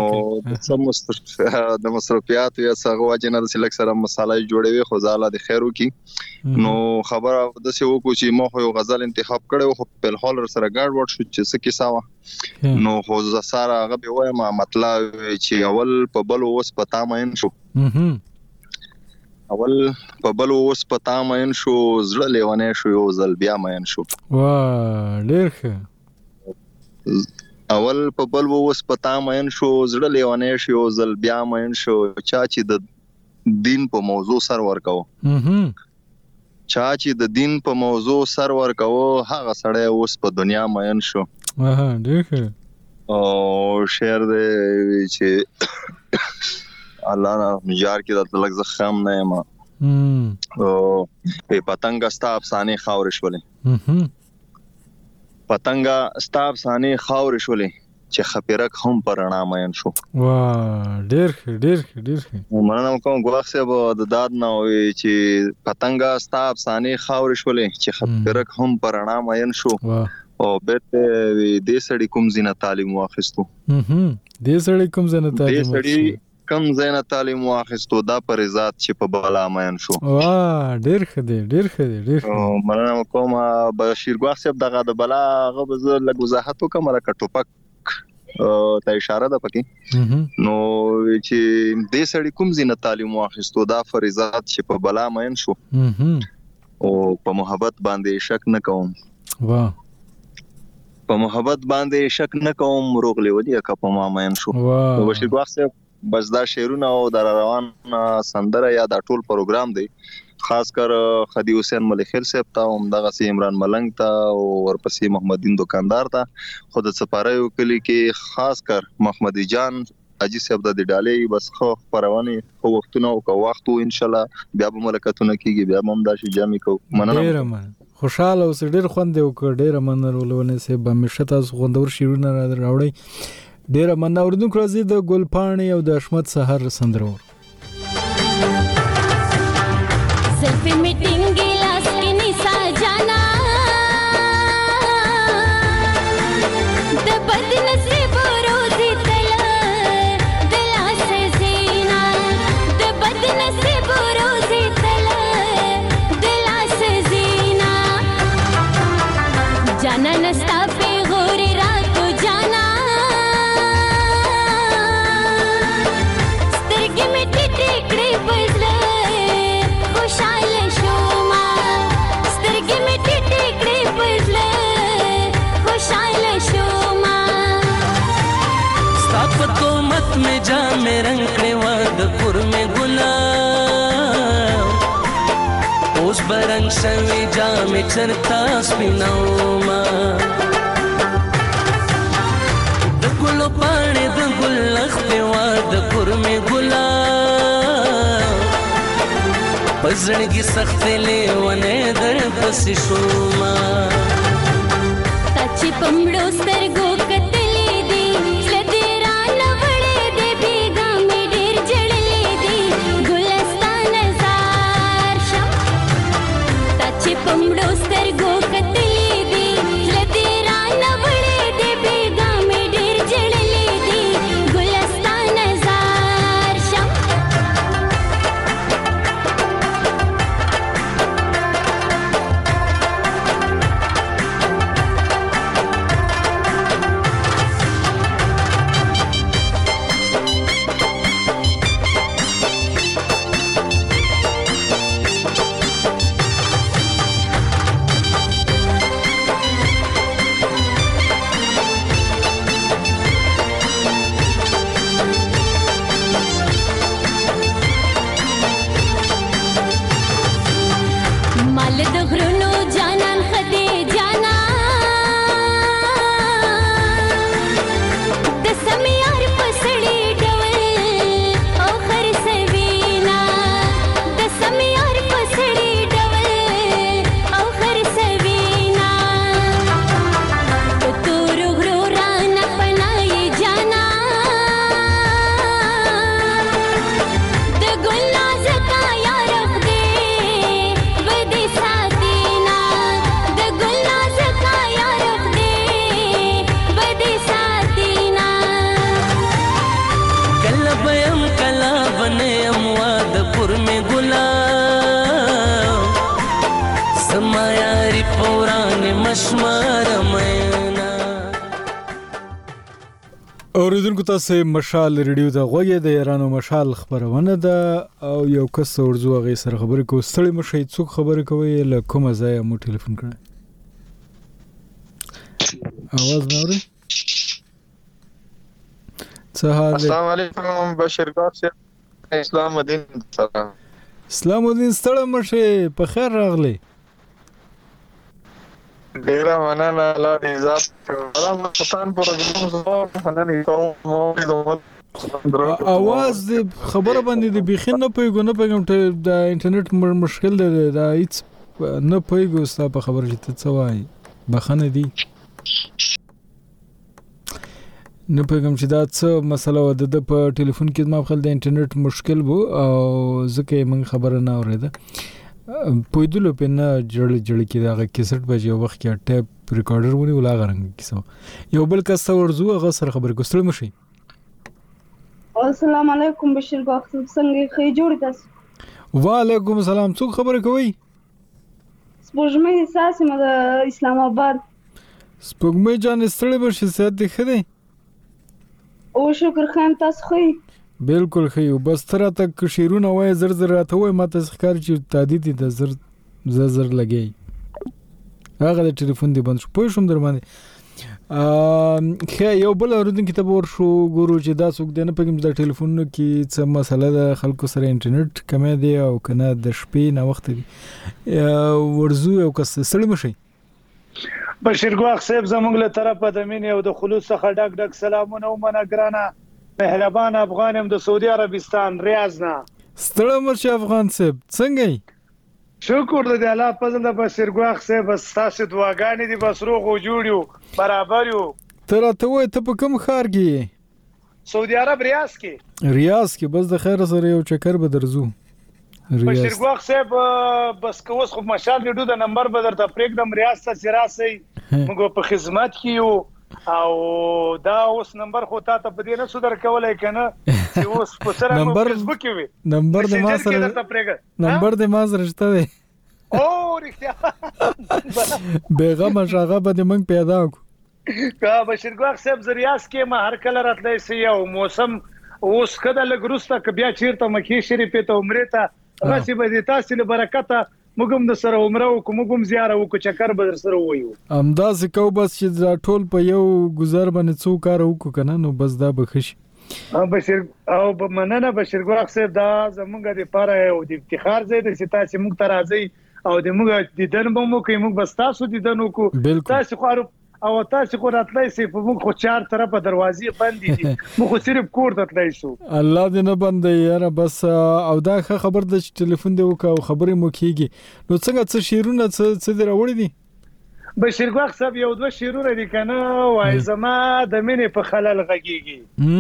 د مصرفيات یا څنګه واجنه د سلک سره مصالحه جوړوي خو زاله د خیرو کی نو خبره د څه وکړو چې مو یو غزل انتخاب کړو خو په الحال سره ګاډ وډ شو چې څه کیسه نو خو زساره هغه به وایم مطلب چې اول په بل اوس پتا مین شو اول په بل اوس پتا مین شو زړه لیوانه شو یو ځل بیا مین شو واه ډیر ښه اول په بل ووس پتا مین شو زړه لیوانې شو زل بیا مین شو چا چې د دین په موضوع سر ورکاو چا چې د دین په موضوع سر ورکاو هغه سړی اوس په دنیا مین شو ډېر او شعر دې چې الله نه یار کې د لږ زخم نه ما او په پتنګ ستا افسانه خاور شولې پتنګ ستا افسانه خاور شولې چې خپيرک هم پرانا مین شو واه ډېر مننه کوم ګواخ صاحب د داد نه وي چې پتنګ ستا افسانه خاور شولې چې خپيرک هم پرانا مین شو او بیت دې سړی کوم زینه تعلیم واخستو دې سړی کوم زینه تعلیم واخستو دا پر ذات چې په بالا مین شو واه ډېر ښه مننه کوم بشیر ګواخ صاحب دغه د بلا غو لږ وضاحت وکم راکه ټوپک ته اشاره ده پکې نو چې دې سړی کوم زینه تعلیم واخستو دا فریضات چې په بلا مین شو او په محبت باندې شک نه کوم واه په محبت باندې شک نه کوم روغلی ودی که په ما مین شو نو بشیر ګواخ صاحب بس دا شعرونه او در روان سندره یا دا ټول پروګرام دی خاص کر خدی حسین ملخیل صاحب ته هم دغه سي عمران ملنګ ته او ورپسې محمد دین دکاندار ته خود سپارایو کلی کې خاص کر محمد جان اجي صاحب د ډالې بس خو پرونه خو وختونه او وختو ان شاء الله بیا به ملکتونه کیږي بیا هم دا شي جامې کو مننه خوشاله اوس ډېر خوند یو ډېر منرولونه سه به مشه تاسو خوندور شیرونه راوړی ډېر مننه اوردونکو راځي د ګلپاڼې او د احمد سحر سندرور सेल्फी मीटिंग गिलास की निशा जाना द बदनसीब रोजी तला दिला से जीना द बदनसीब रोजी तला दिला से जीना जाना नस्ता पे गोरी रात को जाना स्तिरगी में टिकड़ी बजले खुशाल शोमा स्तिरगी में टिकड़ी बजले खुशाल शोमा स्ताप तो मत में जा में रंगने वादपुर में गुलाब उस बरंग सवे जा में चरता स्पिनाओमा द गुलो पाने द गुल लखते वादपुर में गुलाब पजड़गी सख्त ले वने दर पस शोमा ताची पमड़ो सरगो कतले दी सदेरा नवड़े दे बेगा में डेर जड़ले दी गुलस्तान जार शम ताची पमड़ो सरगो कतले दी सदेरा नवड़े दे बेगा में डेर जड़ले दी गुलस्तान जार शम माल द घृणो जानन खदे जाना द समियार पसड़ी डवल ओ खर सवीना द समियार पसड़ी डवल ओ खर सवीना तो तोर घरो रान अपनाए जाना द गुलनाज का यार रख दे बदी सादीना द गुलनाज का यार रख दे बदी सादीना कल बयम कला बने वादपुर में गुलाब समायारी पौरान मशमार मैना اوریدونکو تاسو مشال ریډیو ته غوږی د یارانو مشال خبرونه ده او یو کس ورزو غي سره خبرې کو ستړي مشي څوک خبرې کوي له کومه ځای مو ټلیفون کړی आवाज نه اوري څه حال دی؟ السلام علیکم بشیر ګار صاحب، اسلام الدین سره. اسلام الدین ستړی مشه، په خیر راغلی. ډیره مننه، الله دې عزت وکړي. افغانستان پروګرام زما مننه کوم. اواز د خبره باندې د بیخي نه پوهېږم د انټرنیټ مشکل دی، دا هیڅ نه پوهېږو ستا په خبره چې ته څه وایې. بخښنه دي، نه پوهېږم چې دا څه مسله وه. د په ټلیفون کې زما په خیال د انټرنیټ مشکل و او ځکه یې موږ خبره نه اورېده. پوهېدلو پې نه جړه کې د هغه کیسټ به چې یو وخت کې ټیپ ریکارډر ونیول هغه رنګه کیسه وه. یو بل کس ته ورځو، هغه سره خبرې کوو. ستړي مه شئ. السلام علیکم بشیر ګار صاحب، څنګه ښه جوړ تاسو؟ وعلیکم السلام. څوک خبرې کوئ؟ سپوږمۍ احساس یم د اسلام آباد. سپوږمۍ جان ستړی به شي، صحت دې ښه دی؟ او شکر ښه یم، تاسو ښه یې؟ بالکل ښه یو. بس ته راته شعرونه وایې، زر زر راته وایې، ما ته ښکاري چې تعدید دې د زر لګی. هغه د ټلیفون دې بند شو، پوه شوم در باندې. ښه، یو بل اورېدونکي ته به ورشو، ګورو چې دا څوک دی. نه پوهېږم چې د ټلیفونونو کې څه مسله ده، خلکو سره انټرنیټ کمی دی او که نه د شپې ناوخته دي. ورځو یو کس. ستړي مه شئ. بشیر ګار صاحب، زموږ له طرفه د مینې او د خلوص څخه ډک ډک سلامونه ومنه ګرانه مهربان افغان یم د سعودي عربستان ریاض نه. ستړی مه شئ افغان صاحب، څنګه یې؟ شکر د الله فضل د بشیر ګار صاحب، ستاسو دعاګانې دي، بس روغ او جوړ یو، برابر یو. ته راته وایې ته په کوم ښار کې یې؟ سعودي عرب ریاض کې. ریاض کې. بس د خیر سره یو چکر به درځو. بشیر ګار صاحب، بس که اوس خو مشال ریډیو د نمبر به درته پرېږدم، ریاض ته چې راسئ موږ په خدمت کې یو. او دا اوس نمبر خو تا ته په دې نه سو درکولی که نه چې اوس په سره مو فیسبوک کې وي. نمبر د ما سره شته دی. او رښتیا بېغمه شاغه به دې موږ پیدا کړو. که بشیر ګار صاحب زه ریاض کې یم، هر کله راتلی سي. او موسم اوس ښه ده، لږ وروسته که بیا چېرته مکې شریفې ته عمرې ته راسي به د تاسې له برکته موږ هم د سره عمره وکړو، موږ هم زیاره وکړو، چکر به در سره ووایو. همداسې کوو، بس چې دا ټول په یو ګزار باندې څو کاره وکړو که نه، نو بس دا به ښه شي. بشیر او مننه بشیر ګار صاحب، دا زموږ دپاره یو د افتخار ځای دی چې تاسې موږ ته راځئ او د موږ دیدن به مو کوي، موږ به ستاسو دیدن وکړو. تاسې خو او تاسې خو راتلی سئ، په موږ خو چار طرفه دروازې بندې دي، موږ خو صرف کور ته تلی شو. الله دې نه بندوي یاره. بس او دا ښه خبر ده چې ټلیفون دې وکړه او خبرې مو کېږي. نو څنګه څه شعرونه څه دې راوړي دي؟ بشیر ګار صاحب، یو دوه شعرونه دي که نه. وایي زما د مینې په خلل غږېږي،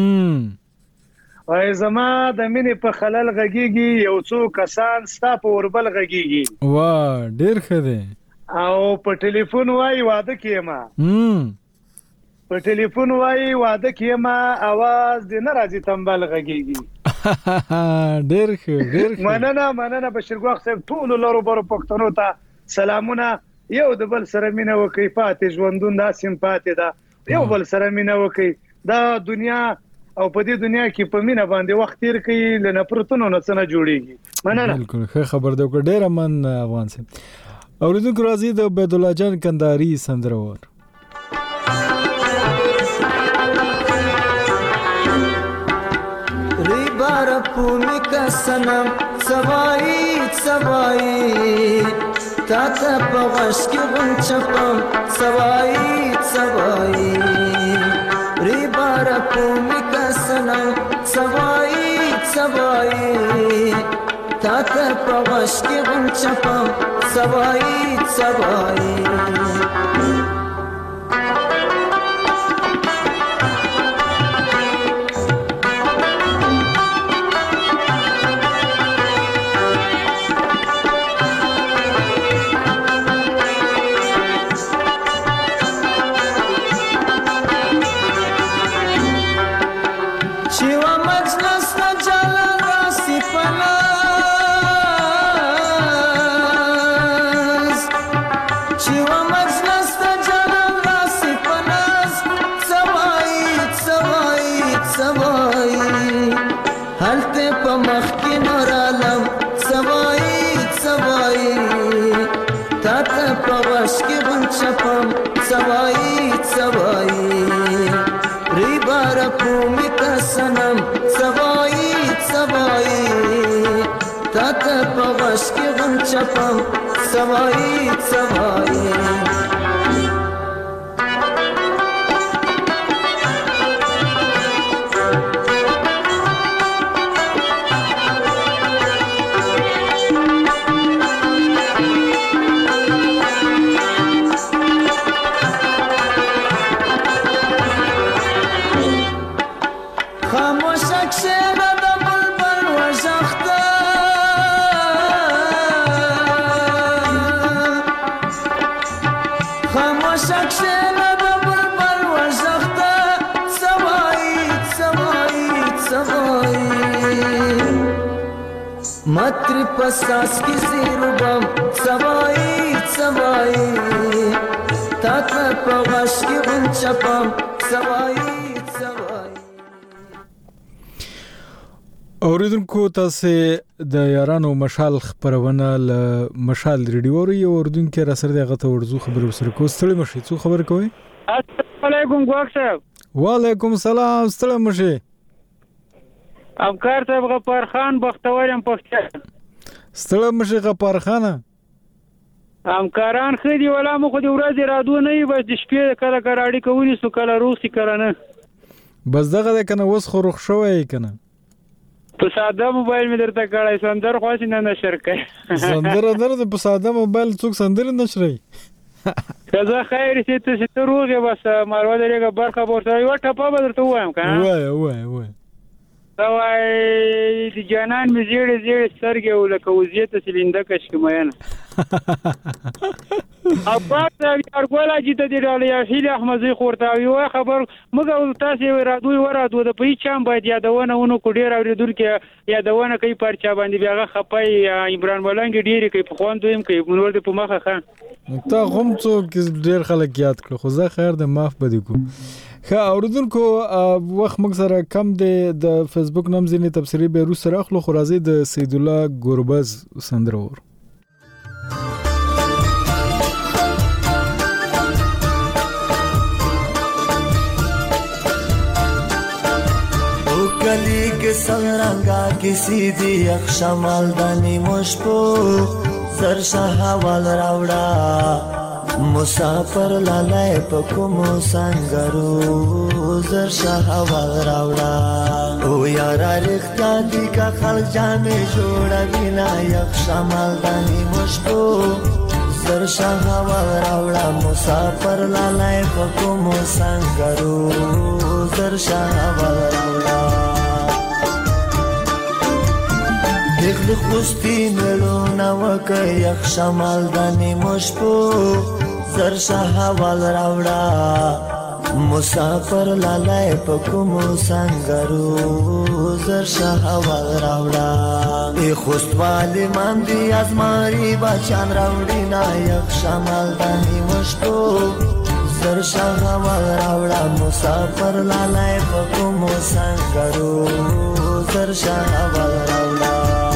وایي زما د مینې په خلل غږېږي، یو څو کسان ستا په اوربل غږېږي. واه ډېر ښه دی. او په ټلیفون وایي واده کې یم، په ټلیفون وایي واده کې یم، اواز دې نه راځي تنبل غږېږي. ډېر ښه ډېر ښه. مننه بشیر ګار صاحب. ټولو لرو برو پښتنو ته سلامونه. یو د بل سره مینه وکړئ، پاتې ژوندون داسې پاتې ده، یو بل سره مینه وکړئ. دا دنیا او په دې دنیا کې په مینه باندې وخت تیر کړئ، له نفرتونو نه څه نه جوړېږي. مننه. بالکل ښه خبر دی وکړه. ډېره من افغان صاحب. اوریدونکو راځي د عبیدالله جان کندهاري سندره ور. ری بار پومی کا سنم سوائی سوائی تا تا پغش کی غنچپم سوائی سوائی ری بار پومی کا سنم سوائی سوائی تا تا پغش کی غنچپم سوائی سوائی سوائی سوائی ری بار پومی کا سنم سوایی سوایی تا ته په غش کې غم چپم سوایی سوایی متری پساس کی زیروبم سوایی سوایی تا تا پغش کی غنچپم سوایی سوایی. اوریدونکو تاسو د یارانو مشال خبرونه ل مشال ریډیو ری اوریدونکو را سره دغه ته ورزو خبرو سره کوستړی مشي څو خبر کوي. السلام علیکم ګوښ صاحب. وعلیکم السلام ستړی مشي. افکار صاحب غفار خان بختورم پښتون. ستړی مشي غفار خان. همکاران خدي ولا مو خو د ورځې رادو نه وي بس د شپې کله کراړي کوي سو کله روسي کرانه. بس دغه کنه وس خو رخ شوی کنه. په ساده موبایل مې درته کړای سندر خو نه نشر کړ. سندر درته په ساده موبایل څوک سندر نشري. کله خیر چې ته روغه بس مارو درګه برخه ورته یو ټپه بدرته وایم کنه. وای دا وای د جانان مې زیړې سترګې ولکه وزیته سلنده کش کماینه. او پات یار ګولا چې د ډالې هیله احمدي خورتاوي وای خبر موږ تاسو ورادو د پې چم باید یادونه ونو کو ډیر اوریدل کې یادونه کوي پرچا باندې بیاغه خپای عمران ملنګ ډیر کوي په خواندویم کوي مونږ ته په مخه خان ته هم څوک ډیر خلک یاد کړو خو زه خیر د معاف بده کو. ښه اوریدونکو وخت موږ سره کم دی د فیسبوک نوم ځینې تبصرې به روس سره اخلو خو راځي د سید الله ګوربز سندرور. गली के संरंगा किसी दी अक्षा मालदानी मुश्पो सरसा हवाल रावड़ा मुसाफर लालाय पकुमो संगरू सरसा हवाल रावड़ा ओ यारा रिख्ता दी का खल जामे जोड़ा बिना अक्षा मालदानी मुश्पो सरसा हवाल रावड़ा मुसाफर लालाय पकुमो संगरू सरसा हवाल रावड़ा دغل خوستی ملونا وکه یک شمال دانی مشپو زرشا حوال راوڑا مسافر لالای پکمو سنگرو زرشا حوال راوڑا ای خوستوالی مندی از ماری بچان راوڑی نا یک شمال دانی مشپو زرشا حوال راوڑا مسافر لالای پکمو سنگرو زرشا حوال راوڑا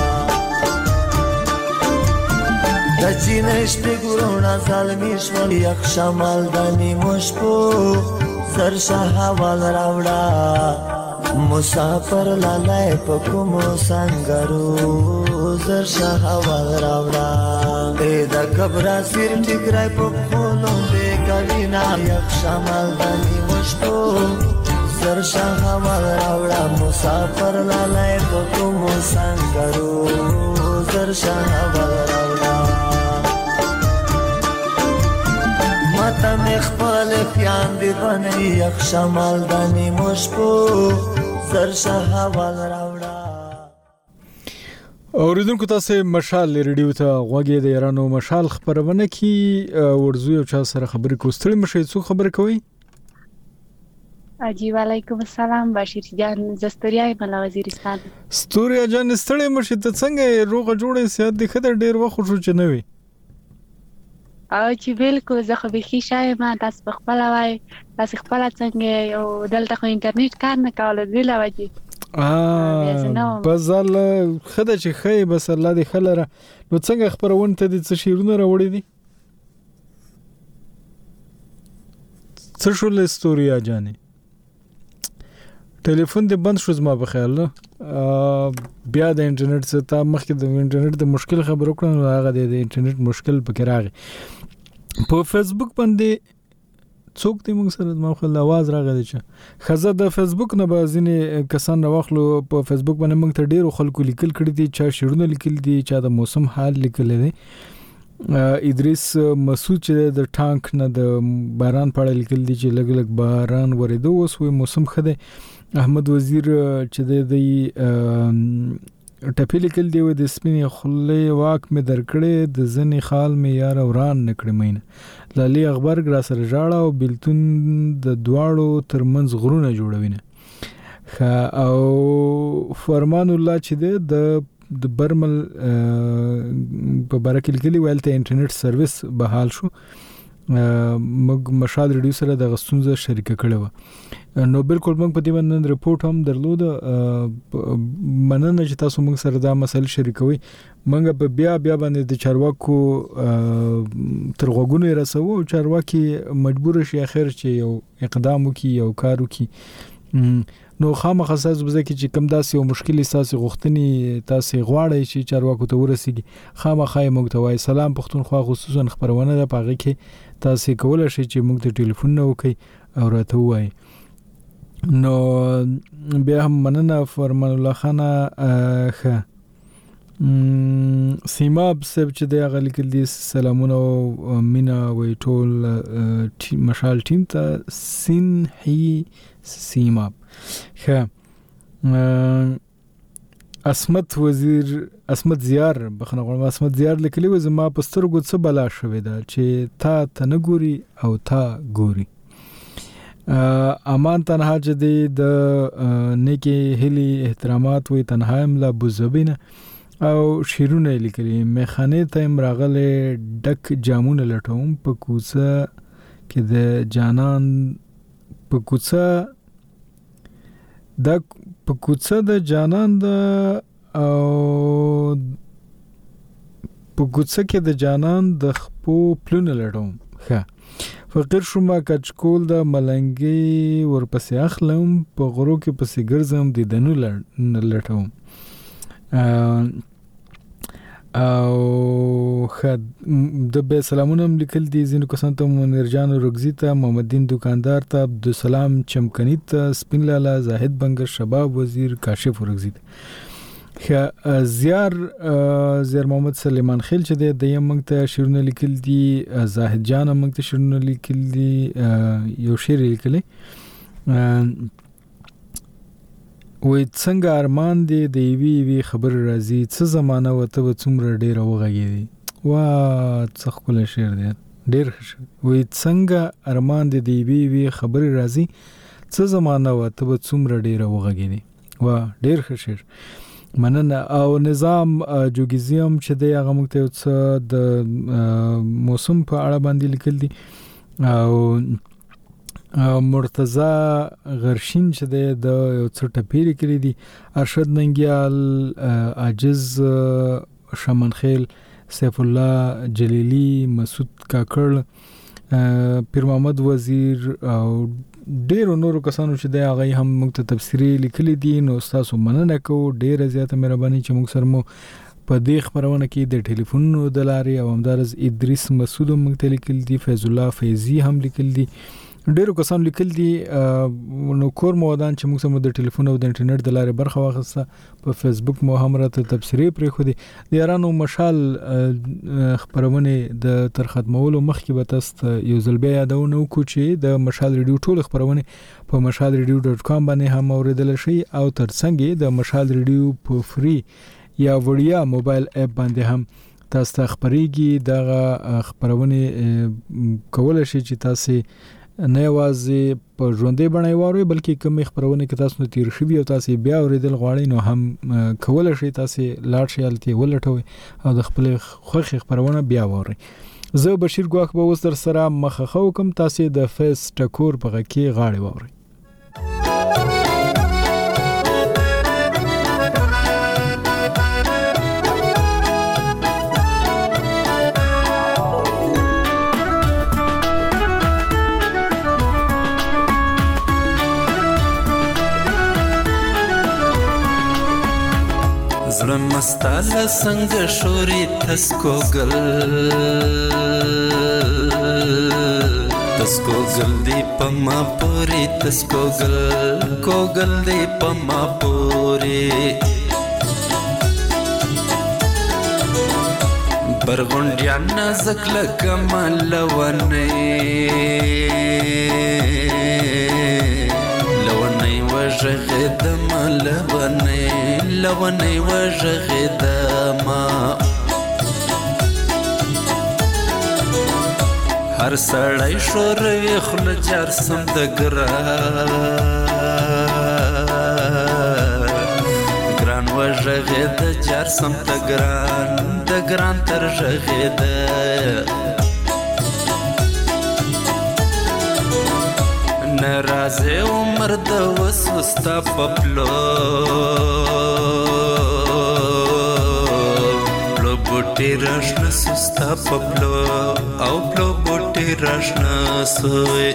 دچی نشته گرونا ظالمیش ولی یک شمال دانی مشپو سرشا حوال راوڑا مسافر لالای پکمو سنگرو زرشا حوال راوڑا ایدا کبرا سیر ٹکرائی پکولوں بے کبینا یک شمال دانی مشپو سرشا حوال راوڑا مسافر لالای پکمو سنگرو زرشا حوال راوڑا ماتا مخبال پیان دی بنی یک شمال دانی مشپو زرشا حوال راوڑا. اوریدونکو تاسو مشال ریډیو ته غوږی د یارانو مشال خبرونه کی ورزو یو چا سره خبرې کوستړي مشي څو خبر کوي. اجي وعلیکم السلام بشیر جان زستوریای ملا وزیرستان. ستوریا جان ستړي مشي ته څنګه روغه جوړه سیادت د خدای ډیر وخت شو چې نه وي. او چې بالکل زه خو به خې شای ما تاسو په خپل وای تاسو خپل څنګه او دلته خو انټرنیټ کار نه کوله دی لا وځي بزل خدای چې خې بس الله دې خلره نو څنګه خبرونه ته د څه شیرونه راوړې دي څه شول ستوریا جانې ټلیفون دې بند شو زما په خیال بیا د انټرنیټ څخه تا مخکې د انټرنیټ د مشکل خبرو کړو هغه د انټرنیټ مشکل پکې راغی په فیسبوک باندې څوک دې موږ سره ما خپل आवाज راغلی چې خزه د فیسبوک نه بازینې کسان راوخلو په فیسبوک باندې موږ ته ډیرو خلکو لیکل کړي دي چې شعرونه لیکل دي چې د موسم حال لیکل دي ادریس مسعود چې د ټانک نه د باران په اړه لیکل دي چې لګ لګ باران ورېدو اوس وي موسم خده احمد وزیر چې د ټپی لیکل دی و د سپینې خلې واک مې درکړې د ځنې خال مې یار وران نکړې مینه لالي اخبار ګرا سره جاړه او بلتون د دواړو ترمنځ غرونه جوړوینه او فرمان الله چې د برمل په برکل کې ویل ته انټرنیټ سرویس بحال شو مګ مشال ریډیو سره د غستونزه شریکه کړو نو بالکل موږ په دې باندې رپورت هم درلود مننه چې تاسو موږ سره دا مسله شریکوي موږ په بیا باندې د چارواکو ترغوګونه رسو چارواکي مجبور شي اخر چې یو اقدام وکي یو کار وکي نو خامخا اساس بزه کې چې کم داسې یو مشکل اساس غوښتنی تاسو غواړئ چې چارواکو ته ورسیږي خامخا موږ ته وای سلام پښتونخوا خصوصا خبرونه ده پاږي کې تاسو کولای شئ چې موږ ته ټلیفون نه وکړي او راته وای نو بیا هم مننه فرمان الله خان سیماب سب چې د غل کې دي سلامونه او مینا وی ټول مشال ټیم ته سینحي سیماب اسمت زیار بخنه غواړم اسمت زیار لیکلی و زما په سترګو څه بلا شوې ده چې تا تنګوري او تا ګوري امان تنها چې د نیکی هلی احترامات وي تنها املا بوزبینه او شیرونه لیکلي میخانه ته امراغله ډک جامونه لټوم په کوڅه کې د جانان په کوڅه د جانان د او په کوڅه کې د جانان د خپو پلونه لټوم ښه فقیر شوما کچکول د ملنګي ورپسې اخلم په غرو کې پسې ګرځم د دنو لټوم او خد د به سلامونه لیکل دي زینو کسان ته منرجان رغزی ته محمدین دکاندار ته عبدالسلام چمکنی ته سپین لالا زاهد بنگر شباب وزیر کاشف رغزی زیار محمد سلیمان خیل چې د یمنګ ته شیرونه لیکل دي زاهد جان موږ ته شیرونه لیکل دي یو شعر لیکلی وې څنګه ارمان دی د وی خبر راځي څه زمانہ وته څومره ډیر وغږیدي وا څه خپل شعر دی ډیر وې څنګه ارمان دی د وی خبر راځي څه زمانہ وته څومره ډیر وغږیدي وا ډیر ښه شعر مننه او نظام جوګیزیم چې د هغه موږ ته د موسم په اړه باندې لیکل دي او مرتضی غرشین چې د یو څه ټپیری کړی دي ارشد ننګیال عاجز شمن خیل سیف الله جلیلی مسعود کاکړ پیر محمد وزیر او ډیرو نورو کسانو چې د هغه هم موږ ته تفسیری لیکلي دي نو تاسو مننه کوو ډیره زیاته مهرباني چې موږ سره مو په دې خبرونه کې د ټلیفونونو د لارې او همدارز ادریس مسعود موږ ته لیکل دي فیض الله فیضی هم لیکل دي ډیرو کسان لیکل دي نو کور مودان چې موږ سم د ټلیفون او د انټرنیټ د لارې برخه واخسته په فیسبوک مو هم راته تبصری پرې خو دي د یارانو مشال خبرونه د تر ختمولو مخکې به تاسو یو ځل بیا یادونه وکړو چې د مشال ریډیو ټول خبرونه په mashalradio.com باندې هم اوریدل شي او ترڅنګ د مشال ریډیو په فری یا وړیا موبایل اپ باندې هم تاسو ته خبريږي د خبرونه کول شي چې تاسو نه یوازې په ژوندې بڼه واره بلکې کوم خبرونه کې تاسو تیر شوي او تاسو بیا اوریدل غواړئ نو هم کول شي تاسو لاړ شئ الته ولټوي او د خپل خوخي خبرونه بیا واره زه بشیر ګواخ به وستر سره مخخو کوم تاسو د فیس ټکور په کې غاړي واره مستاله څنګه شوري تسکوګل تسکوګل دی پما پوری تسکوګل کوګل دی پما پوری برغونډیا نازک لکه ملونه لونی وژغېدما لونی وژغېدما هر سړی شوروي خوله جار سم د ګران وژغېده جار سم د ګران تر ژغېده نرازې عمر د وسو ستا په پلو بوټي راشنه سستا په پلو او پلو بوټي راشنه سوی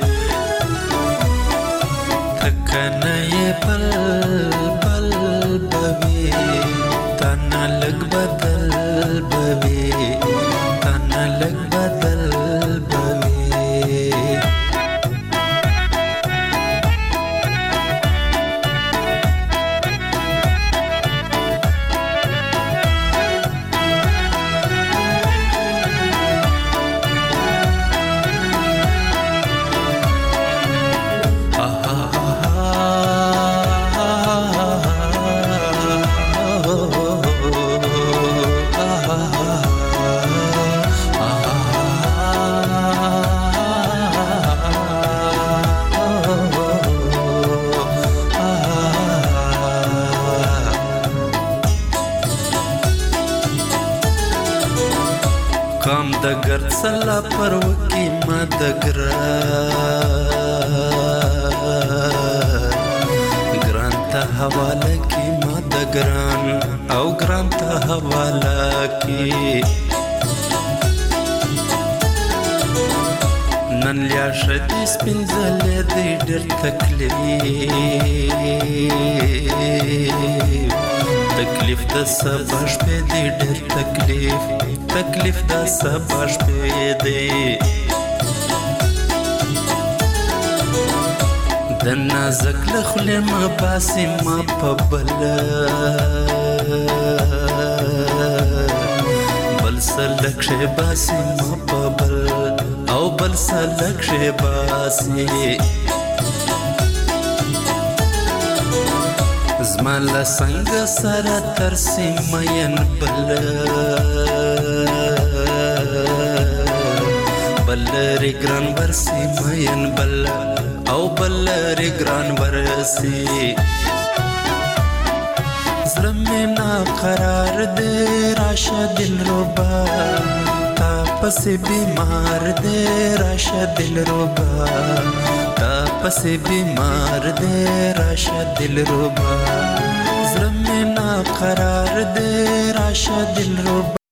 تکنه یې بل بل بوي تنه لږ بدل بوي تنه لږ بدل بوي کام د ګرد سلا پر وکی ما د ګران ته حواله کی ما د ګران او ګران ته حواله کی نن لیا شدی سپینځلې دی ډېر تکلیف د سبا شپې دی ډېر تکلیف د سبا شپې دی د نازک له خولې ما باسي ما په بل سلک شه باسي ما په بل او بل سلک شه باسي زما له څنګه سره ترسي مین بل ری ګران ورسي مین بل او بل ری ګران ورسي زړه مې ناقرار دی راشه دلربا تا پسې بیمار دی راشه دلربا تا پسې بیمار دی راشه دلربا زړه مې ناقرار دی راشه دلربا